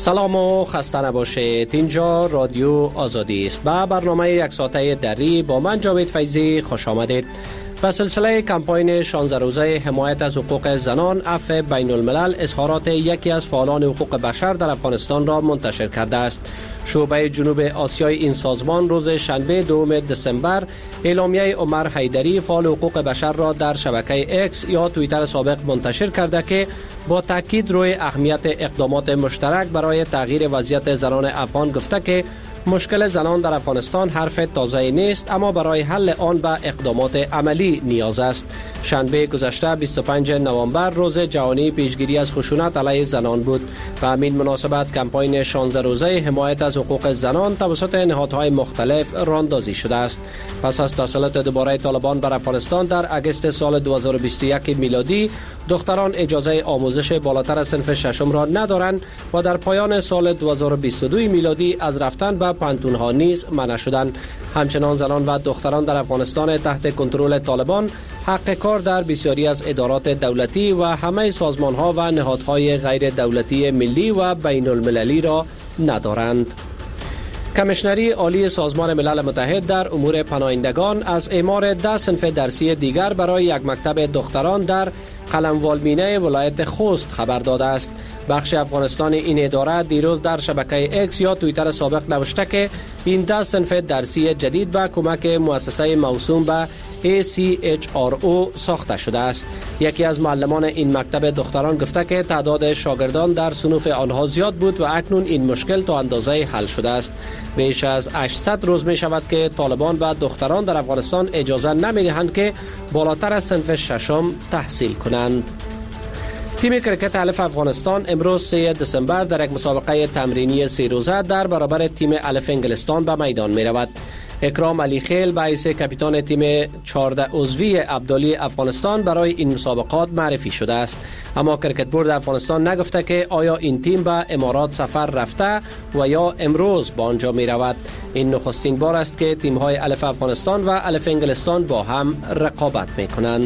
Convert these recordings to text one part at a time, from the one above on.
سلام و خسته نباشید. اینجا رادیو آزادی است. با برنامه یک ساعته دری با من جاوید فیضی خوش آمدید. به سلسله کمپاین 16 روزه حمایت از حقوق زنان عفو بین الملل اظهارات یکی از فعالان حقوق بشر در افغانستان را منتشر کرده است. شعبه جنوب آسیای این سازمان روز شنبه 2 دسامبر اعلامیه عمر حیدری فعال حقوق بشر را در شبکه اکس یا توییتر سابق منتشر کرده که با تاکید روی اهمیت اقدامات مشترک برای تغییر وضعیت زنان افغان گفته که مشکل زنان در افغانستان حرف تازه نیست، اما برای حل آن به اقدامات عملی نیاز است. شنبه گذشته 25 نوامبر روز جهانی پیشگیری از خشونت علیه زنان بود. به همین مناسبت کمپاین 16 روزه حمایت از حقوق زنان توسط نهادهای مختلف راهاندازی شده است. پس از تسلط دوباره طالبان بر افغانستان در اگست سال 2021 میلادی، دختران اجازه آموزش بالاتر از صنف ششم را ندارند و در پایان سال 2022 میلادی از رفتن به پانتونها نیز منع شدند. همچنان زنان و دختران در افغانستان تحت کنترل طالبان حق کار در بسیاری از ادارات دولتی و همه سازمان‌ها و نهادهای غیر دولتی ملی و بین المللی را ندارند. کمیشنری عالی سازمان ملل متحد در امور پناهندگان از اعمار 10 صنف درسی دیگر برای یک مکتب دختران در قلموالمینه ولایت خوست خبر داده است. بخش افغانستان این اداره دیروز در شبکه اکس یا توییتر سابق نوشته که این 10 صنف درسی جدید به کمک مؤسسه موسوم به ACHRO ساخته شده است. یکی از معلمان این مکتب دختران گفته که تعداد شاگردان در صنوف آنها زیاد بود و اکنون این مشکل تا اندازه حل شده است. بیش از 800 روز می شود که طالبان به دختران در افغانستان اجازه نمی دهند که بالاتر از صنف ششم تحصیل کنند. تیم کرکت الف افغانستان امروز 3 دسامبر در یک مسابقه تمرینی 3 روزه در برابر تیم الف انگلستان به میدان می رود. اکرام علی خیل به حیث کاپیتان تیم 14 عضوی ابدالی افغانستان برای این مسابقات معرفی شده است، اما کرکت بورد افغانستان نگفته که آیا این تیم به امارات سفر رفته و یا امروز به آنجا می رود. این نخستین بار است که تیم های الف افغانستان و الف انگلستان با هم رقابت می کنند.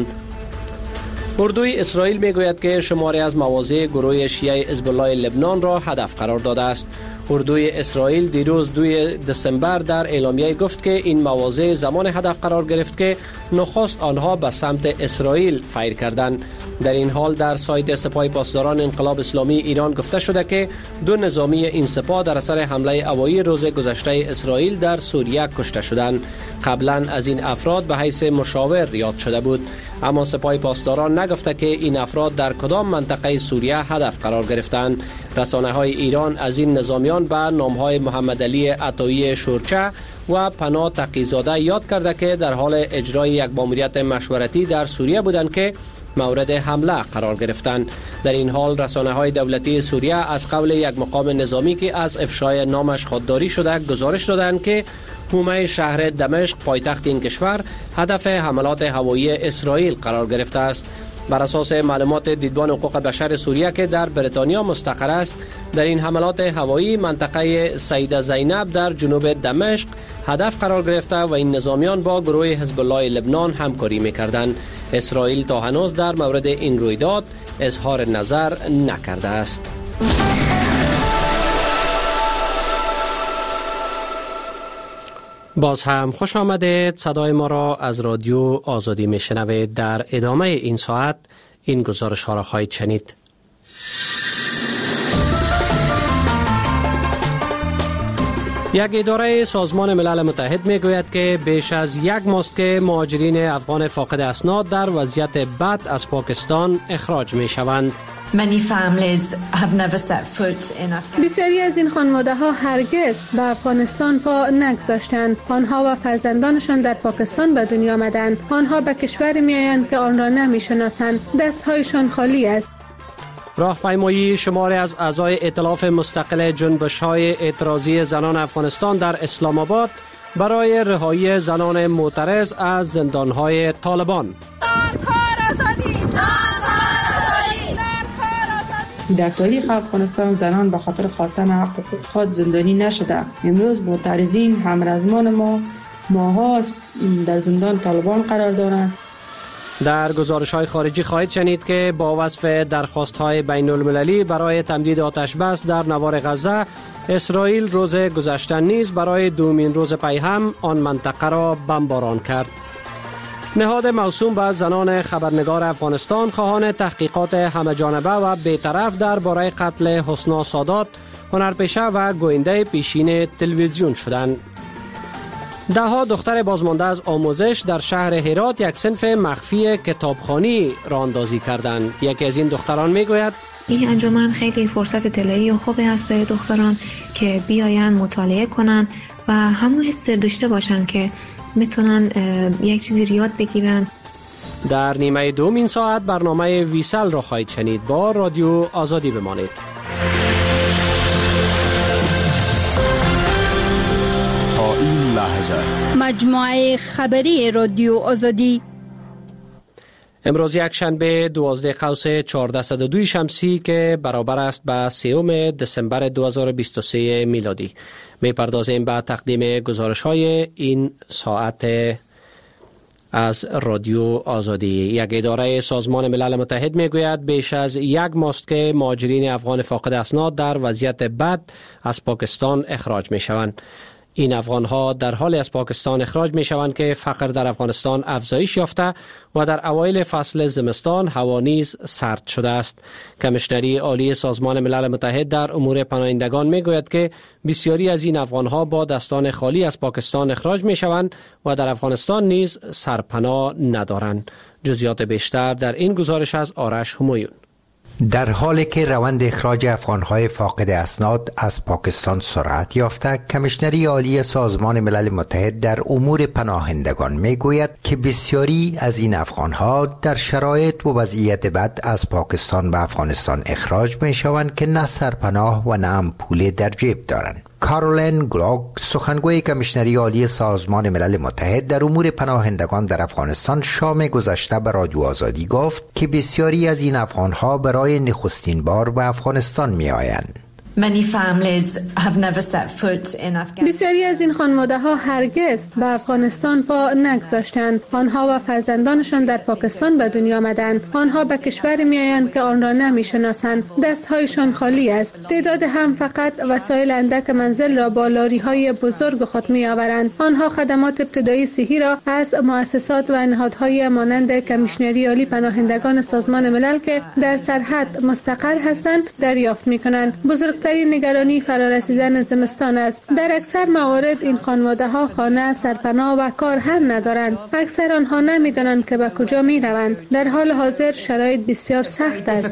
اردوی اسرائیل می گوید که شماری از مواضع گروه شیعه حزب الله لبنان را هدف قرار داده است. اردوی اسرائیل دیروز 2 دسامبر در اعلامیه گفت که این مواضع زمان هدف قرار گرفت که نخست آنها به سمت اسرائیل فیر کردند. در این حال در سایت سپاه پاسداران انقلاب اسلامی ایران گفته شده که 2 نظامی این سپاه در اثر حمله هوایی روز گذشته اسرائیل در سوریه کشته شدند. قبلا از این افراد به حیث مشاور یاد شده بود، اما سپاه پاسداران نگفته که این افراد در کدام منطقه سوریه هدف قرار گرفتند. رسانه‌های ایران از این نظامیان به نام‌های محمد علی عطایی شورچه و پناه تقی‌زاده یاد کرده که در حال اجرای یک ماموریت مشورتی در سوریه بودند که مورد حمله قرار گرفتند. در این حال رسانه‌های دولتی سوریه از قول یک مقام نظامی که از افشای نامش خودداری شده گزارش دادند که حومه شهر دمشق پایتخت این کشور هدف حملات هوایی اسرائیل قرار گرفته است. بر اساس معلومات دیدبان حقوق بشر سوریه که در بریتانیا مستقر است، در این حملات هوایی منطقه سیده زینب در جنوب دمشق هدف قرار گرفته و این نظامیان با گروه حزب الله لبنان همکاری می‌کردند. اسرائیل تا هنوز در مورد این رویداد اظهار نظر نکرده است. باز هم خوش آمدید. صدای ما را از رادیو آزادی میشنوید. در ادامه این ساعت این گزارش ها را خواهید شنید. یک اداره سازمان ملل متحد می گوید که بیش از 1 ماست که مهاجرین افغان فاقد اسناد در وضعیت بد از پاکستان اخراج می شوند. بسیاری از این خانواده ها هرگز به افغانستان پا نگذاشتند. آنها و فرزندانشان در پاکستان به دنیا آمدند. آنها به کشوری می آیند که آن را نمی شناسند. دستهایشان خالی است. راهپیمایی شماری از اعضای ائتلاف مستقل جنبش‌های اعتراضی زنان افغانستان در اسلام آباد برای رهایی زنان معترض از زندان‌های طالبان. در تاریخ افغانستان زنان به خاطر خواستن حقوق خود زندانی نشده. امروز معترضین همرزمان ما ماها در زندان طالبان قرار دارند. در گزارش‌های خارجی خواهید شنید که با وصف درخواست‌های بین‌المللی برای تمدید آتش بس در نوار غزه، اسرائیل روز گذشته نیز برای دومین روز پی هم آن منطقه را بمباران کرد. نهاد موسوم به زنان خبرنگار افغانستان خواهان تحقیقات همه‌جانبه و بی‌طرف درباره قتل حسنا سادات، هنرپیشه و گوینده پیشین تلویزیون شدند. ده‌ها دختر بازمانده از آموزش در شهر هرات یک صنف مخفی کتابخوانی راه اندازی کردند. یکی از این دختران میگوید این انجمن خیلی فرصت طلایی و خوبی است برای دختران که بیاین مطالعه کنن و همون حس داشته باشن که میتونن یک چیزی یاد بگیرن. در نیمه دوم این ساعت برنامه ویسل را خواهید شنید. با رادیو آزادی بمانید. تا این لحظه مجموعه خبری رادیو آزادی امروز یک شنبه 12 قوس 1402 شمسی که برابر است با 3 دسامبر 2023 میلادی. میپردازیم به تقدیم گزارش‌های این ساعت از رادیو آزادی. یک اداره سازمان ملل متحد میگوید بیش از یک ماست که مهاجرین افغان فاقد اسناد در وضعیت بد از پاکستان اخراج میشوند. این افغان‌ها در حال از پاکستان اخراج می‌شوند که فقر در افغانستان افزایش یافته و در اوایل فصل زمستان هوا نیز سرد شده است. کمیشنری عالی سازمان ملل متحد در امور پناهندگان میگوید که بسیاری از این افغان‌ها با دستان خالی از پاکستان اخراج می‌شوند و در افغانستان نیز سرپناه ندارند. جزئیات بیشتر در این گزارش از آرش همایون. در حالی که روند اخراج افغان‌های فاقد اسناد از پاکستان سرعت یافته، کمیشنری عالی سازمان ملل متحد در امور پناهندگان میگوید که بسیاری از این افغان‌ها در شرایط و وضعیت بد از پاکستان به افغانستان اخراج میشوند که نه سرپناه و نه هم پول در جیب دارند. کارولین گلاگ، سخنگوی کمیشنری عالی سازمان ملل متحد در امور پناهندگان در افغانستان، شام گذشته به رادیو آزادی گفت که بسیاری از این افغان‌ها برای نخستین بار به افغانستان می‌آیند. بسیاری از این خانواده‌ها هرگز به افغانستان پا نگذاشتند. آنها و فرزندانشان در پاکستان به دنیا آمدند. آنها به کشوری میآیند که آن را نمی‌شناسند. دست‌هایشان خالی است. تعداد هم فقط وسایل اندک منزل را با لاری‌های بزرگ خود می‌آورند. آنها خدمات ابتدایی صحی را از مؤسسات و نهادهای مانند کمیشنری عالی پناهندگان سازمان ملل که در سرحد مستقر هستند دریافت می‌کنند. بزرگترین نگرانی فرارسیدن زمستان است. در اکثر موارد این خانواده‌ها خانه، سرپناه و کار هم ندارند. اکثر آنها نمی‌دانند که به کجا می‌روند. در حال حاضر شرایط بسیار سخت است.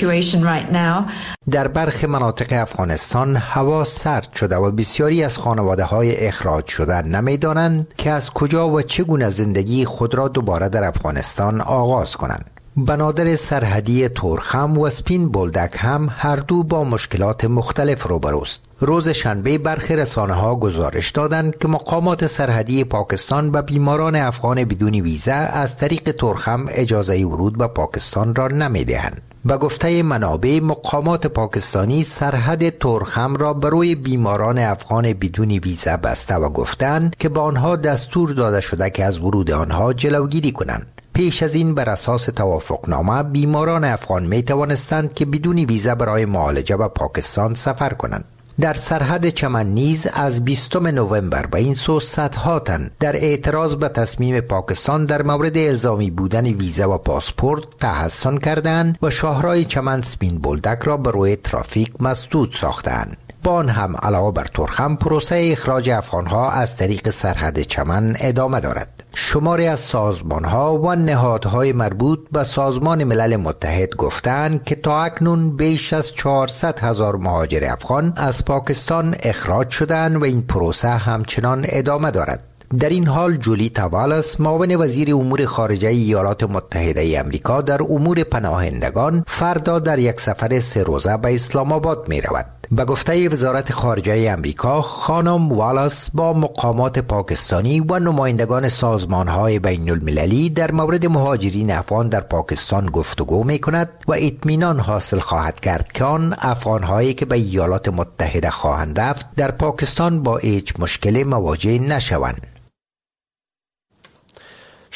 در برخی مناطق افغانستان هوا سرد شده و بسیاری از خانواده‌های اخراج شده نمی‌دانند که از کجا و چگونه زندگی خود را دوباره در افغانستان آغاز کنند. بنادر سرحدی تورخم و سپین بولدک هم هر دو با مشکلات مختلف روبروست. روز شنبه برخی رسانه‌ها گزارش دادند که مقامات سرحدی پاکستان به بیماران افغان بدون ویزا از طریق تورخم اجازه ورود به پاکستان را نمی‌دهند. به گفته منابع، مقامات پاکستانی سرحد تورخم را برای بیماران افغان بدون ویزا بسته و گفتند که به آنها دستور داده شده که از ورود آنها جلوگیری کنند. پیش از این بر اساس توافقنامه بیماران افغان می توانستند که بدون ویزا برای معالجه به پاکستان سفر کنند. در سرحد چمن نیز از 20 نوامبر به این سو صدها تن در اعتراض به تصمیم پاکستان در مورد الزامی بودن ویزا و پاسپورت تحصن کردند و شاهراه چمن سپین بولدک را به روی ترافیک مسدود ساختند. با آن هم علاوه بر تورخم، پروسه اخراج افغانها از طریق سرحد چمن ادامه دارد. شماری از سازمانها و نهادهای مربوط به سازمان ملل متحد گفتند که تا اکنون بیش از 400,000 مهاجر افغان از پاکستان اخراج شدند و این پروسه همچنان ادامه دارد. در این حال جولیتا والاس، معاون وزیر امور خارجه ایالات متحده ای آمریکا در امور پناهندگان، فردا در یک سفر 3 روزه به اسلام آباد می رود. به گفته وزارت خارجه آمریکا، خانم والاس با مقامات پاکستانی و نمایندگان سازمان‌های بین‌المللی در مورد مهاجرین افغان در پاکستان گفتگو می‌کند و اطمینان حاصل خواهد کرد که آن افغان‌هایی که به ایالات متحده خواهند رفت در پاکستان با هیچ مشکلی مواجه نشوند.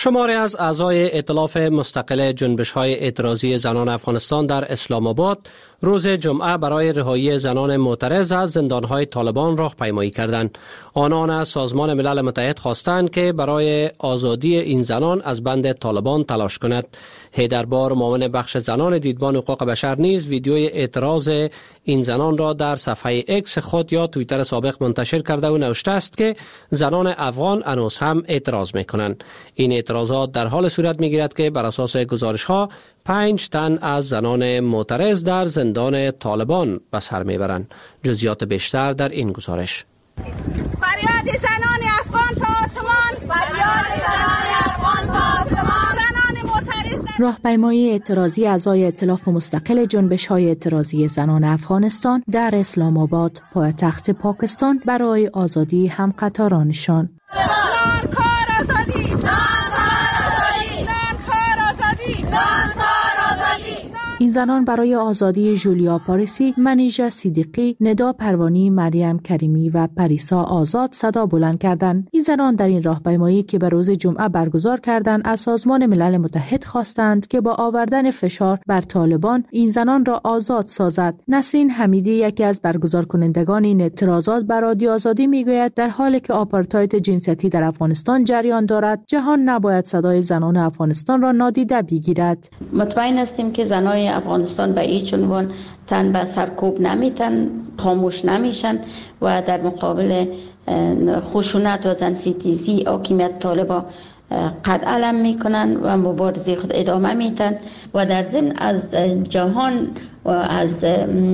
شماری از اعضای ائتلاف مستقل جنبش‌های اعتراضی زنان افغانستان در اسلام آباد روز جمعه برای رهایی زنان معترض از زندان‌های طالبان راهپیمایی کردند. آنان از سازمان ملل متحد خواستند که برای آزادی این زنان از بند طالبان تلاش کند. حیدربار، معاون بخش زنان دیدبان حقوق بشر، نیز ویدیوی اعتراض این زنان را در صفحه اکس خود یا توییتر سابق منتشر کرده و نوشته است که زنان افغان هنوز هم اعتراض می‌کنند. این اعتراضات در حال صورت می‌گیرد که بر اساس گزارش‌ها 5 تن از زنان معترض در زندان طالبان به سر میبرند. جزئیات بیشتر در این گزارش. فریاد زنان افغان تا آسمان، فریاد زنان افغان تا آسمان، زنان معترض. راهپیمایی اعتراضی اعضای ائتلاف مستقل جنبش‌های اعتراضی زنان افغانستان در اسلام آباد، پایتخت پاکستان، برای آزادی همقطارانشان. این زنان برای آزادی جولیا پاریسی، منیژه صدیقی، ندا پروانی، مریم کریمی و پریسا آزاد صدا بلند کردند. این زنان در این راهپیمایی که به روز جمعه برگزار کردند از سازمان ملل متحد خواستند که با آوردن فشار بر طالبان این زنان را آزاد سازد. نسرین حمیدی، یکی از برگزار کنندگان این اعتراضات، بر رادیو آزادی میگوید در حالی که آپارتاید جنسیتی در افغانستان جریان دارد، جهان نباید صدای زنان افغانستان را نادیده بگیرد. مطمئن هستیم که زنان افغانستان به هیچ عنوان تن به سرکوب نمیتن، خاموش نمیشن و در مقابل خشونت و زنستیزی حاکمیت طالبان قد علم میکنن و مبارزه خود ادامه میتن و در ضمن از جهان و از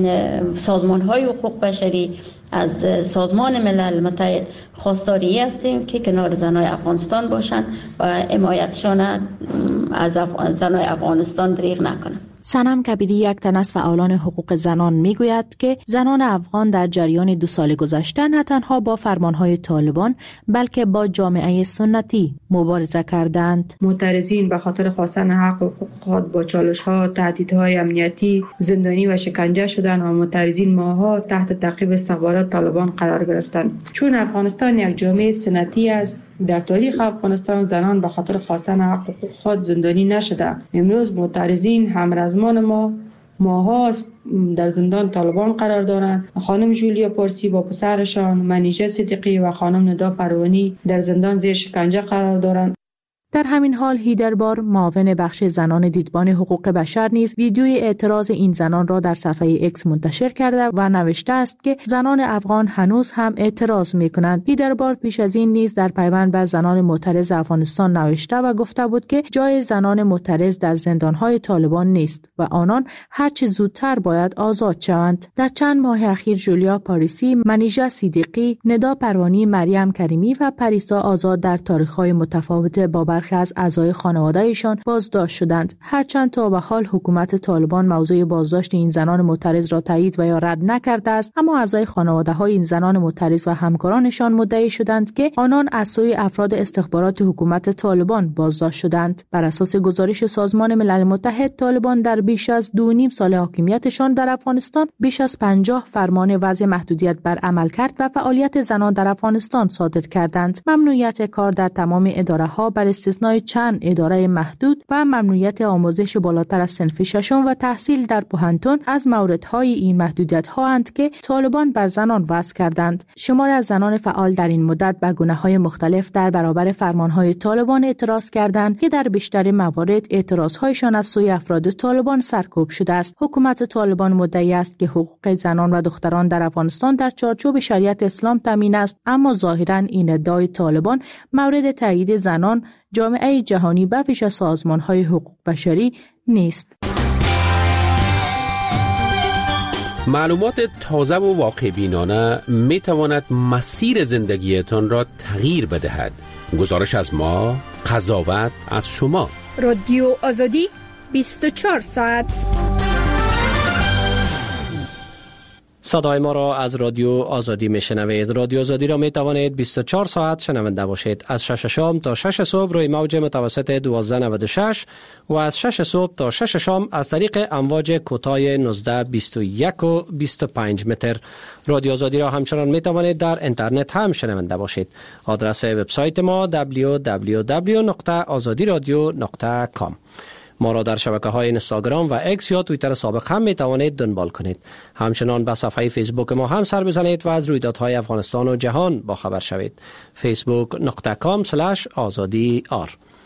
سازمان های حقوق بشری، از سازمان ملل متحد خواستاری هستیم که کنار زنای افغانستان باشن و حمایتشان از زنای افغانستان دریغ نکنن. صنم کبیری، یک تن از فعالان حقوق زنان، میگوید که زنان افغان در جریان 2 سال گذشته نه تنها با فرمانهای طالبان بلکه با جامعه سنتی مبارزه کردند. معترضین به خاطر خواستن حق و حقوق خود با چالش‌ها، تهدیدهای امنیتی، زندانی و شکنجه شدند و معترضین ماه‌ها تحت تعقیب استخبارات طالبان قرار گرفتند. چون افغانستان یک جامعه سنتی است، در تاریخ افغانستان زنان به خاطر خواستن حق و حقوق خود زندانی نشده. امروز معترضین همرزمان ماها در زندان طالبان قرار دارند. خانم جولیا پارسی با پسرشان، منیژه صدیقی و خانم ندا پروانی در زندان زیر شکنجه قرار دارند. در همین حال حیدربار، معاون بخش زنان دیدبان حقوق بشر، نیز ویدیوی اعتراض این زنان را در صفحه اکس منتشر کرده و نوشته است که زنان افغان هنوز هم اعتراض می‌کنند. حیدربار پیش از این نیز در پیوند به زنان معترض افغانستان نوشته و گفته بود که جای زنان معترض در زندان‌های طالبان نیست و آنان هرچه زودتر باید آزاد شوند. در چند ماه اخیر جولیا پاریسی، منیژه صدیقی، ندا پروانی، مریم کریمی و پریسا آزاد در تاریخ‌های متفاوت با برخی از اعضای خانواده‌شان بازداشت شدند. هرچند تا به حال حکومت طالبان موضوع بازداشت این زنان معترض را تایید و یا رد نکرده است، اما اعضای خانواده‌های این زنان معترض و همکارانشان مدعی شدند که آنان از سوی افراد استخبارات حکومت طالبان بازداشت شدند. بر اساس گزارش سازمان ملل متحد، طالبان در بیش از 2.5 سال حاکمیتشان در افغانستان بیش از 50 فرمان وضع محدودیت بر عملکرد و فعالیت زنان در افغانستان صادر کردند. ممنوعیت کار در تمام اداره‌ها بر استثنای چند اداره محدود و ممنوعیت آموزش بالاتر از صنف ششم و تحصیل در پوهنتون از موردهای این محدودیت‌ها اند که طالبان بر زنان وضع کردند. شماری از زنان فعال در این مدت به گناه‌های مختلف در برابر فرمان‌های طالبان اعتراض کردند که در بیشتر موارد اعتراض‌هایشان از سوی افراد طالبان سرکوب شده است. حکومت طالبان مدعی است که حقوق زنان و دختران در افغانستان در چارچوب شریعت اسلام تامین است، اما ظاهراً این ادعای طالبان مورد تایید زنان، جامعه جهانی و پیش از سازمان‌های حقوق بشری نیست. معلومات تازه و واقع بینانه می تواند مسیر زندگیتان را تغییر بدهد. گزارش از ما، قضاوت از شما. رادیو آزادی 24 ساعت. صدای ما را از رادیو آزادی میشنوید. رادیو آزادی را می توانید 24 ساعت شنونده باشید. از 6 شام تا 6 صبح روی موج متوسط 1296 و از 6 صبح تا 6 شام از طریق امواج کوتاه 19، 21 و 25 متر. رادیو آزادی را همچنان می توانید در اینترنت هم شنونده باشید. آدرس وبسایت ما www.azadiradio.com. ما را در شبکه‌های اینستاگرام و اکس یا توییتر سابق هم می توانید دنبال کنید. همچنان به صفحه فیسبوک ما هم سر بزنید و از رویدادهای افغانستان و جهان با خبر شوید. facebook.com/azadi_r.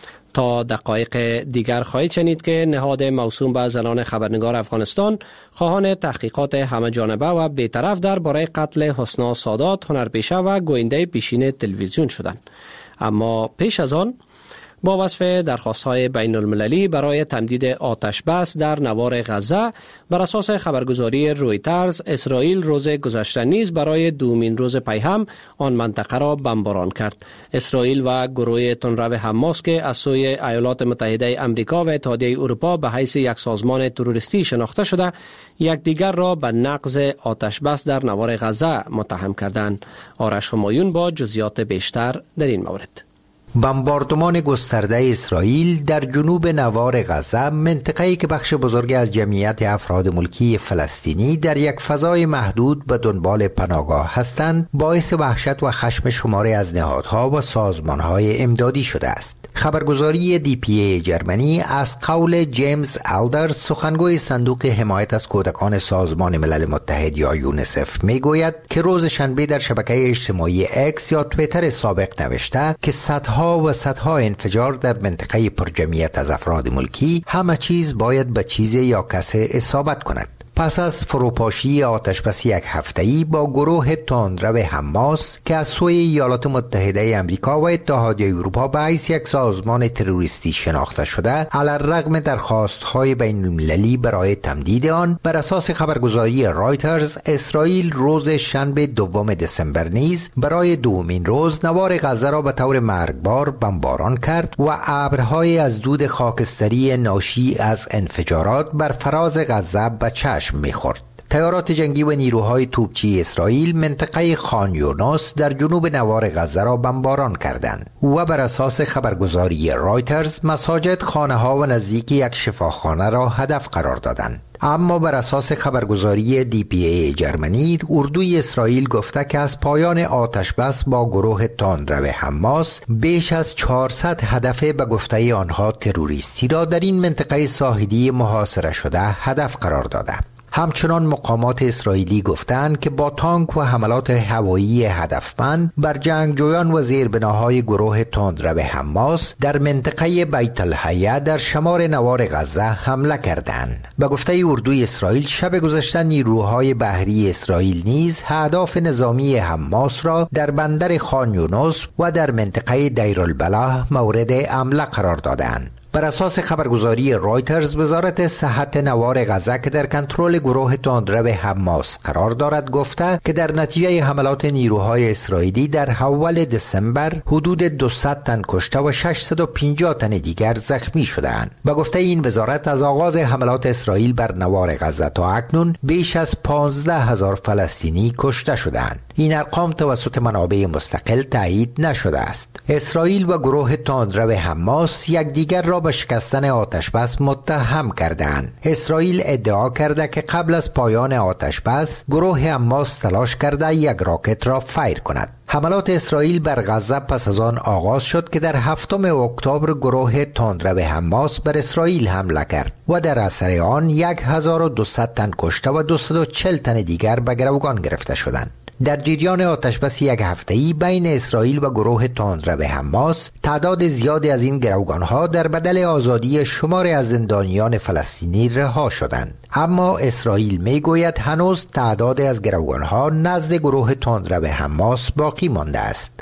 تا دقایق دیگر خواهید شنید که نهاد موسوم به زنان خبرنگار افغانستان خواهان تحقیقات همه جانبه و بی‌طرف درباره قتل حسنا سادات، هنرپیشه و گوینده پیشین تلویزیون شدند. اما پیش از آن با وصف درخواست‌های بین المللی برای تمدید آتش بس در نوار غزه بر اساس خبرگزاری رویترز، اسرائیل روز گذشته نیز برای دومین روز پی هم آن منطقه را بمباران کرد. اسرائیل و گروه تندرو حماس که از سوی ایالات متحده آمریکا و اتحادیه اروپا به حیث یک سازمان تروریستی شناخته شده، یکدیگر را به نقض آتش بس در نوار غزه متهم کردند. آرش همایون با جزئیات بیشتر در این مورد. بمباردمان گسترده اسرائیل در جنوب نوار غزه، منطقه‌ای که بخش بزرگی از جمعیت افراد ملکی فلسطینی در یک فضای محدود به دنبال پناهگاه هستند، باعث وحشت و خشم شماری از نهادها و سازمان‌های امدادی شده است. خبرگزاری DPA جرمنی از قول جیمز آلدر، سخنگوی صندوق حمایت از کودکان سازمان ملل متحد یا یونیسف، میگوید که روز شنبه در شبکه اجتماعی اکس یا توییتر سابق نوشته که صدها انفجار در منطقه پرجمعیت از افراد ملکی، همه چیز باید به چیز یا کسی اصابت کند. پس از فروپاشی آتشبس یک هفته‌ای با گروه تندرو حماس که از سوی ایالات متحده آمریکا و اتحادیه اروپا به حیث یک سازمان تروریستی شناخته شده، علی‌الرغم درخواست‌های بین‌المللی برای تمدید آن، بر اساس خبرگزاری رایترز، اسرائیل روز شنبه دوم دسامبر نیز برای دومین روز نوار غزه را به طور مرگبار بمباران کرد و ابرهای از دود خاکستری ناشی از انفجارات بر فراز غزه به چشم می‌خورد. تیارات جنگی و نیروهای توپچی اسرائیل منطقه خان یونس در جنوب نوار غزه را بمباران کردند و بر اساس خبرگزاری رایترز مساجد، خانه‌ها و نزدیک یک شفاخانه را هدف قرار دادند. اما بر اساس خبرگزاری DPA جرمنی، اردوی اسرائیل گفته که از پایان آتش بس با گروه تندرو حماس بیش از 400 هدف به گفته آنها تروریستی را در این منطقه ساحلی محاصره شده هدف قرار داده. همچنان مقامات اسرائیلی گفتند که با تانک و حملات هوایی هدفمند بر جنگجویان و زیربناهای گروه تندرو حماس در منطقه بیت الحیه در شمال نوار غزه حمله کردند. به گفته اردوی اسرائیل، شب گذشته نیروهای بحری اسرائیل نیز اهداف نظامی حماس را در بندر خان یونس و در منطقه دیرالبلح مورد حمله قرار دادند. بر اساس خبرگزاری رایترز، وزارت صحت نوار غزه که در کنترل گروه تندرو حماس قرار دارد گفته که در نتیجه حملات نیروهای اسرائیلی در اول دسامبر حدود 200 تن کشته و 650 تن دیگر زخمی شدند. به گفته این وزارت، از آغاز حملات اسرائیل بر نوار غزه تا اکنون بیش از 15,000 فلسطینی کشته شدند. این ارقام توسط منابع مستقل تایید نشده است. اسرائیل و گروه تندرو حماس یکدیگر را به شکستن آتش بس متهم کردند. اسرائیل ادعا کرده که قبل از پایان آتش بس گروه حماس تلاش کرده یک راکت را فایر کند. حملات اسرائیل بر غزه پس از آن آغاز شد که در 7 اکتبر گروه تندرو حماس بر اسرائیل حمله کرد و در اثر آن 1200 تن کشته و 240 تن دیگر به گروگان گرفته شدند. در جریان آتشبس یک هفته‌ای بین اسرائیل و گروه تندرو حماس، تعداد زیادی از این گروگان‌ها در بدل آزادی شماری از زندانیان فلسطینی رها شدند. اما اسرائیل میگوید هنوز تعداد از گروگان‌ها نزد گروه تندرو حماس باقی مانده است.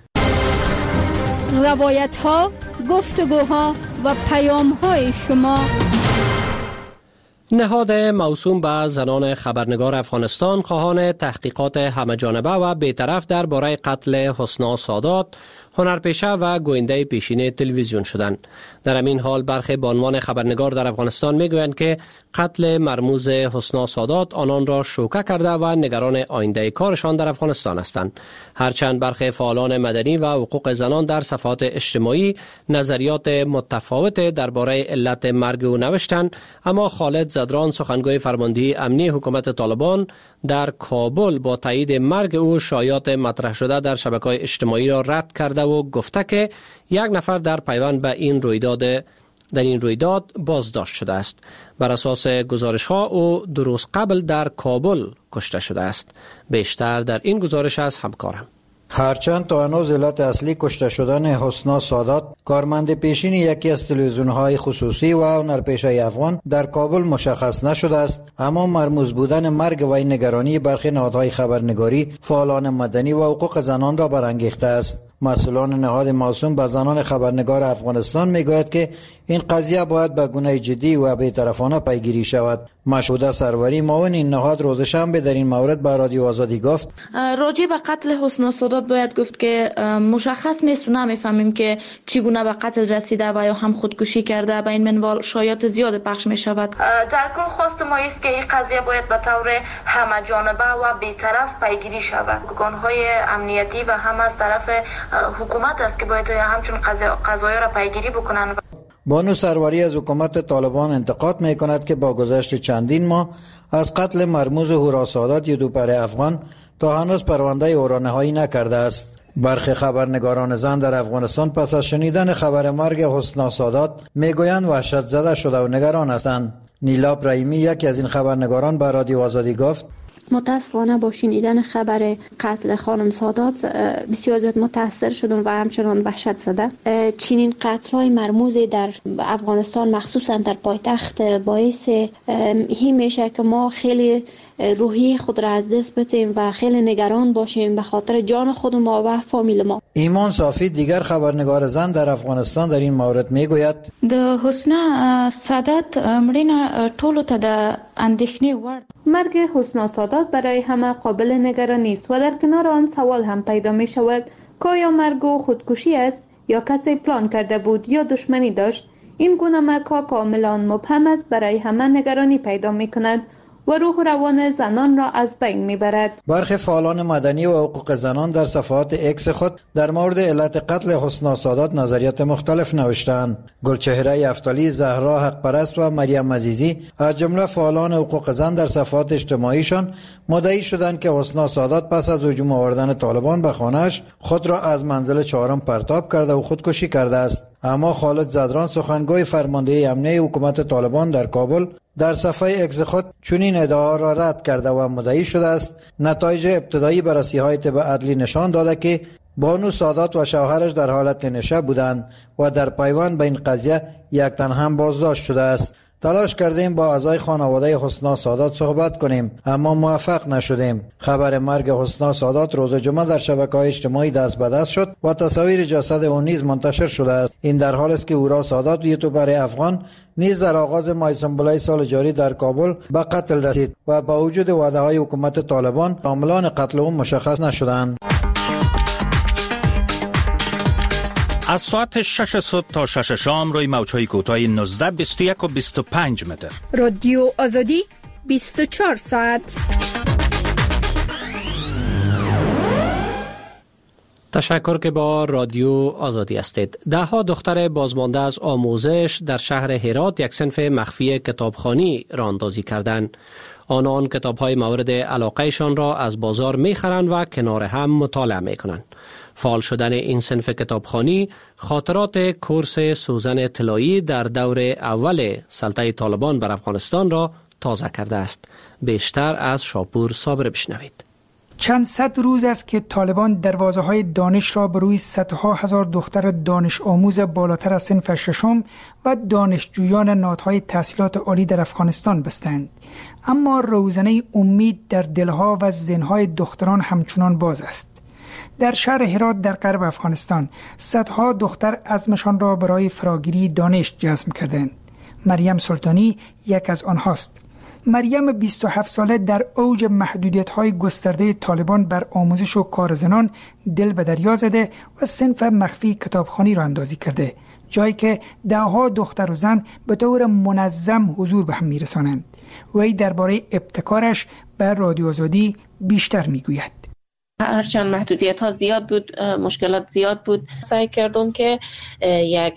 روایت‌ها، گفتگوها و پیام‌های شما. نهاد موسوم به زنان خبرنگار افغانستان خواهان تحقیقات همه‌جانبه و بی‌طرف درباره قتل حسنا سادات، هنرپیشه و گوینده پیشین تلویزیون شدند. در همین حال برخی به عنوان خبرنگار در افغانستان میگویند که قتل مرموز حسنا سادات آنان را شوکه کرده و نگران آینده کارشان در افغانستان هستند. هرچند برخی فعالان مدنی و حقوق زنان در صفحات اجتماعی نظریات متفاوت درباره علت مرگ او نوشتند، اما خالد زدران سخنگوی فرماندهی امنی حکومت طالبان در کابل با تایید مرگ او شایعات مطرح شده در شبکه‌های اجتماعی را رد کرده و گفته که یک نفر در پیوند به این رویداد بازداشت شده است. بر اساس گزارش ها او 2 روز قبل در کابل کشته شده است. بیشتر در این گزارش از همکارم. هرچند تا هنوز علت اصلی کشته شدن حسنا سادات، کارمند پیشین یکی از تلویزیون‌های خصوصی و هنرپیشه افغان در کابل مشخص نشده است، اما مرموز بودن مرگ و این نگرانی برخی نهادهای خبرنگاری، فعالان مدنی و حقوق زنان را برانگیخته است. مسئولان نهاد موسوم به زنان خبرنگار افغانستان میگوید که این قضیه باید به گونه جدی و بی‌طرفانه پیگیری شود. مشهوده سروری معاون این نهاد روز شنبه در این مورد به رادیو آزادی گفت راجع به قتل حسنا سادات باید گفت که مشخص نیست و نمیفهمیم که چگونه به قتل رسیده و یا هم خودکشی کرده. به این منوال شایعات زیاد پخش می شود. در کل خواست ما است که این قضیه باید به طور همه جانبه و بی‌طرف پیگیری شود. ارگان‌های امنیتی و هم از طرف حکومت است که باید همچون قضایا را پیگیری بکنند. بانو سروری از حکومت طالبان انتقاد می کند که با گذشت چندین ماه از قتل مرموز هورا سادات یوتیوبر افغان تا هنوز پرونده او را نهایی نکرده است. برخی خبرنگاران زن در افغانستان پس از شنیدن خبر مرگ حسنا سادات میگویند وحشت زده شده و نگران هستند. نیلا ابراهیمی یکی از این خبرنگاران به رادیو آزادی گفت متاسفانه با شنیدن خبر قتل خانم سادات بسیار زیاد متاثر شدم و همچنان وحشت زده. چنین قتل‌های مرموز در افغانستان مخصوصا در پایتخت باعث این میشه که ما خیلی روحی خود را از دست بدیم و خیلی نگران باشیم به خاطر جان خود ما و فامیل ما. ایمان صافی دیگر خبرنگار زن در افغانستان در این مورد میگوید د حسنا سادات مړینه ټولو ته د اندېښنې وړ. مرگ حسنا سادات برای همه قابل نگرانی است و در کنار آن سوال هم پیدا می شود که آیا مرگ او خودکشی است یا کسی پلان کرده بود یا دشمنی داشت. این گونه مرگ ها کاملا مبهم است، برای همه نگرانی پیدا می کند و روح و روان زنان را از بین میبرد. برخی فعالان مدنی و حقوق زنان در صفحات اکس خود در مورد علت قتل حسنا سادات نظریات مختلف نوشتند. گلچهره افتالی، زهرا حق پرست و مریم عزیزی از جمله فعالان حقوق زن در صفحات اجتماعیشان مدعی شدند که حسنا سادات پس از هجوم آوردن طالبان به خانه‌اش خود را از منزل 4 پرتاب کرده و خودکشی کرده است. اما خالد زدران سخنگوی فرماندهی امنی حکومت طالبان در کابل در صفحه اکس خود چنین ادعا را رد کرده و مدعی شده است نتایج ابتدایی بررسی‌های طب عدلی نشان داده که بانو سادات و شوهرش در حالت نشه بودند و در پیوند به این قضیه یک تن هم بازداشت شده است. تلاش کردیم با اعضای خانواده حسنا سادات صحبت کنیم اما موفق نشدیم. خبر مرگ حسنا سادات روز جمعه در شبکه‌های اجتماعی دست به دست شد و تصاویر جسد او نیز منتشر شده است. این در حالی است که هورا سادات یوتیوبر افغان نیز در آغاز ماه سنبله سال جاری در کابل به قتل رسید و با وجود وعده‌های حکومت طالبان عاملان قتل او مشخص نشدند. از ساعت 6 صبح تا 6 شام روی موج‌های کوتاه 19، 21 و 25 متر. رادیو آزادی 24 ساعت. تشکر که با رادیو آزادی هستید. 10 دختر بازمانده از آموزش در شهر هرات یک صنف مخفی کتابخوانی راه اندازی کردند. آنان کتاب‌های مورد علاقهشان را از بازار می‌خرند و کنار هم مطالعه می‌کنند. فعال شدن این صنف کتابخوانی خاطرات کورس سوزن طلایی در دور اول سلطه طالبان بر افغانستان را تازه کرده است. بیشتر از شاپور صابر بشنوید. چند صد روز است که طالبان دروازه‌های دانش را به روی صدها هزار دختر دانش آموز بالاتر از صنف ششم و دانشجویان نهادهای تحصیلات عالی در افغانستان بستند. اما روزنه امید در دلها و ذهن‌های دختران همچنان باز است. در شهر هرات در غرب افغانستان صدها دختر عزمشان را برای فراگیری دانش جزم کردند. مریم سلطانی یک از آنهاست. مریم 27 ساله در اوج محدودیت‌های گسترده طالبان بر آموزش و کار زنان دل به دریا زده و صنف مخفی کتابخوانی را اندازی کرده، جایی که دهها دختر و زن به طور منظم حضور به هم می‌رسانند. وی درباره ابتکارش به رادیو آزادی بیشتر می‌گوید. هرچند محدودیت ها زیاد بود، مشکلات زیاد بود، سعی کردم که یک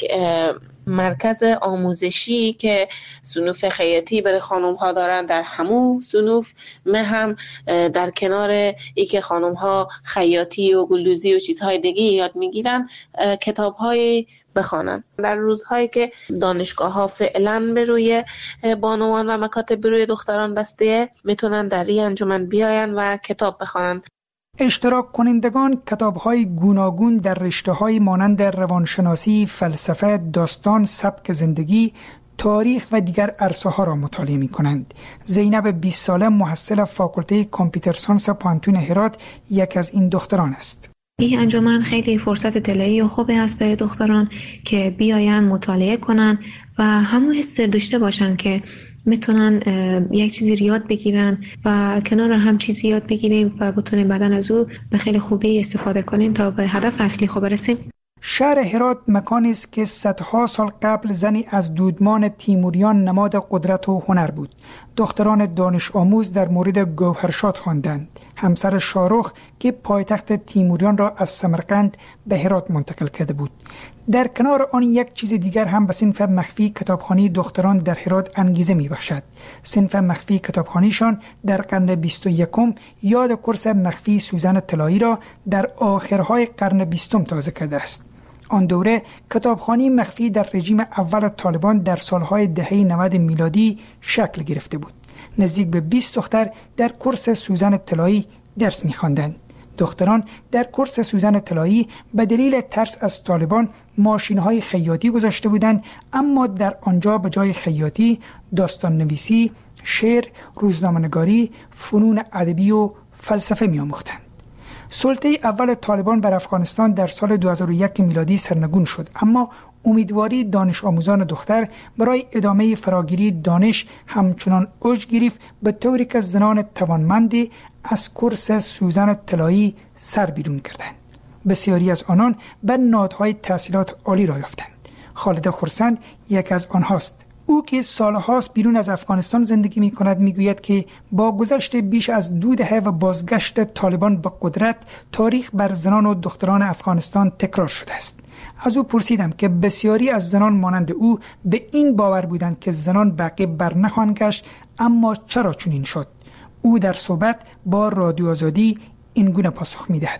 مرکز آموزشی که صنوف خیاطی برای خانم ها دارن در همون صنوف هم در کنار ای که خانم ها خیاطی و گلدوزی و چیزهای دیگه یاد میگیرن کتاب های بخوانن. در روزهایی که دانشگاه ها فعلا به روی بانوان و مکاتب به روی دختران بسته، میتونن در این انجمن بیاین و کتاب بخوانن. اشتراک کنندگان کتاب‌های گوناگون در رشته‌های مانند روانشناسی، فلسفه، داستان، سبک زندگی، تاریخ و دیگر عرصه‌ها را مطالعه می‌کنند. زینب 20 ساله محصل فاکولته کامپیوتر ساینس پانتون هرات یک از این دختران است. این انجمن خیلی فرصت طلایی و خوبی است برای دختران که بیاین مطالعه کنن و همون حس داشته باشن که میتونن یک چیزی یاد بگیرن و کنار هم چیزی یاد بگیریم و بتونیم بعداً از او به خیلی خوبی استفاده کنیم تا به هدف اصلی خود برسیم. شهر هرات مکانی است که صدها سال قبل زنی از دودمان تیموریان نماد قدرت و هنر بود. دختران دانش آموز در مورد گوهرشاد خواندند، همسر شاهرخ که پایتخت تیموریان را از سمرقند به هرات منتقل کرده بود. در کنار آن یک چیز دیگر هم به صنف مخفی کتابخوانی دختران در هرات انگیزه می‌بخشد. صنف مخفی کتابخوانیشان در قرن 21 یاد کورس مخفی سوزن طلایی را در آخرهای قرن 20 تازه کرده است. آن دوره کتابخوانی مخفی در رژیم اول طالبان در سالهای دهه 90 میلادی شکل گرفته بود. نزدیک به 20 دختر در کورس سوزن طلایی درس می‌خواندند. دختران در کورس سوزن طلایی به دلیل ترس از طالبان ماشین‌های خیاطی گذاشته بودند، اما در آنجا به جای خیاطی داستان نویسی، شعر، روزنامه‌نگاری، فنون ادبی و فلسفه می‌آموختند. سلطه اول طالبان بر افغانستان در سال 2001 میلادی سرنگون شد، اما امیدواری دانش آموزان دختر برای ادامه فراگیری دانش همچنان اوج گرفت، به طوری که زنان توانمندی از کورس سوزن طلایی سر بیرون کردند. بسیاری از آنان به نهادهای تحصیلات عالی را یافتند. خالد خرسند یک از آنهاست. او که سالهاست بیرون از افغانستان زندگی می کند میگوید که با گذشت بیش از 2 دهه و بازگشت طالبان به قدرت، تاریخ بر زنان و دختران افغانستان تکرار شده است. از او پرسیدم که بسیاری از زنان مانند او به این باور بودند که زنان به عقب بر نخواهند گشت، اما چرا چنین شد؟ او در صحبت با رادیو آزادی این گونه پاسخ می‌دهد: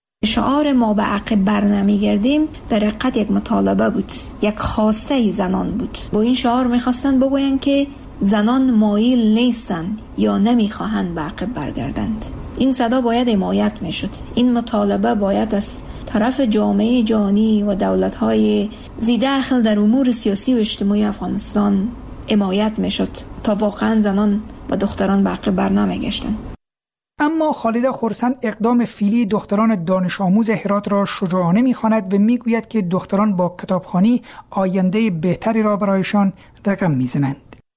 شعار ما به عقب بر نمیگردیم در حقیقت یک مطالبه بود، یک خواسته زنان بود. با این شعار میخواستند بگویند که زنان مایل نیستند یا نمیخواهند به عقب برگردند. این صدا باید حمایت میشد. این مطالبه باید از طرف جامعه جهانی و دولت‌های ذی دخل در امور سیاسی و اجتماعی افغانستان حمایت میشد تا واقعا زنان و دختران به عقب بر نمیگشتند. اما خالد خرسند اقدام فعلی دختران دانش آموز هرات را شجاعانه می‌خواند و میگوید که دختران با کتابخوانی آینده بهتری را برایشان رقم میزنند.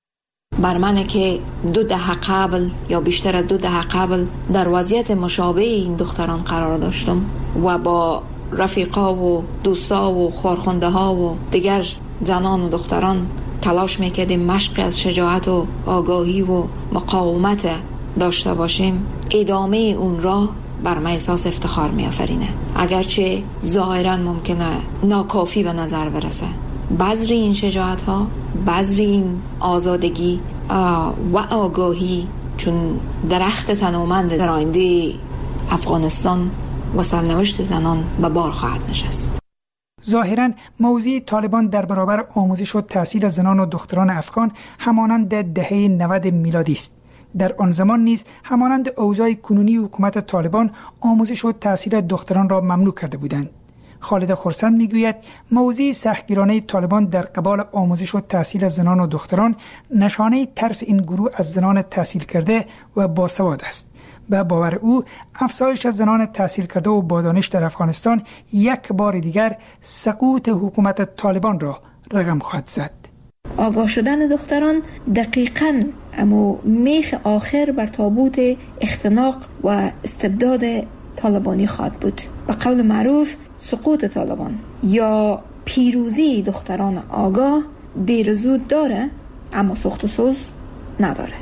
بر من که 2 دهه قبل یا بیشتر از 2 دهه قبل در وضعیت مشابه این دختران قرار داشتم و با رفیقا و دوستا و خورخونده ها و دیگر زنان و دختران تلاش میکردیم مشق از شجاعت و آگاهی و مقاومت داشته باشیم، ادامه اون را بر من احساس افتخار می‌آفرینه. اگرچه ظاهراً ممکنه ناکافی به نظر برسه، بذر این شجاعت ها، بذر این آزادگی و آگاهی چون درخت تنومند در آینده افغانستان و سرنوشت زنان به بار خواهد نشست. ظاهراً موضوع طالبان در برابر آموزش و تحصیل زنان و دختران افغان همانند دهه 90 میلادی است. در آن زمان نیز همانند اوضاع کنونی حکومت طالبان آموزش و تحصیل دختران را ممنوع کرده بودند. خالد خرسند میگوید موضوع سختگیرانه طالبان در قبال آموزش و تحصیل زنان و دختران نشانه ترس این گروه از زنان تحصیل کرده و باسواد است. به باور او افزایش از زنان تحصیل کرده و با دانش در افغانستان یک بار دیگر سقوط حکومت طالبان را رقم خواهد زد. آگاه شدن دختران دقیقاً اما میخ آخر بر تابوت اختناق و استبداد طالبانی خواهد بود. به قول معروف سقوط طالبان یا پیروزی دختران آگاه دیر زود داره اما سخت و سوز نداره.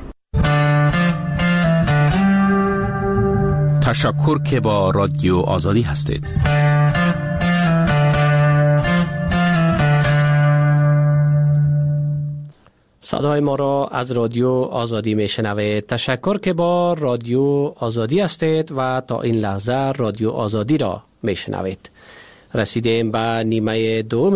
تشکر که با رادیو آزادی هستید. صدای ما را از رادیو آزادی میشنوید. تشکر که با رادیو آزادی هستید و تا این لحظه رادیو آزادی را میشنوید. رسیدیم به نیمه دوم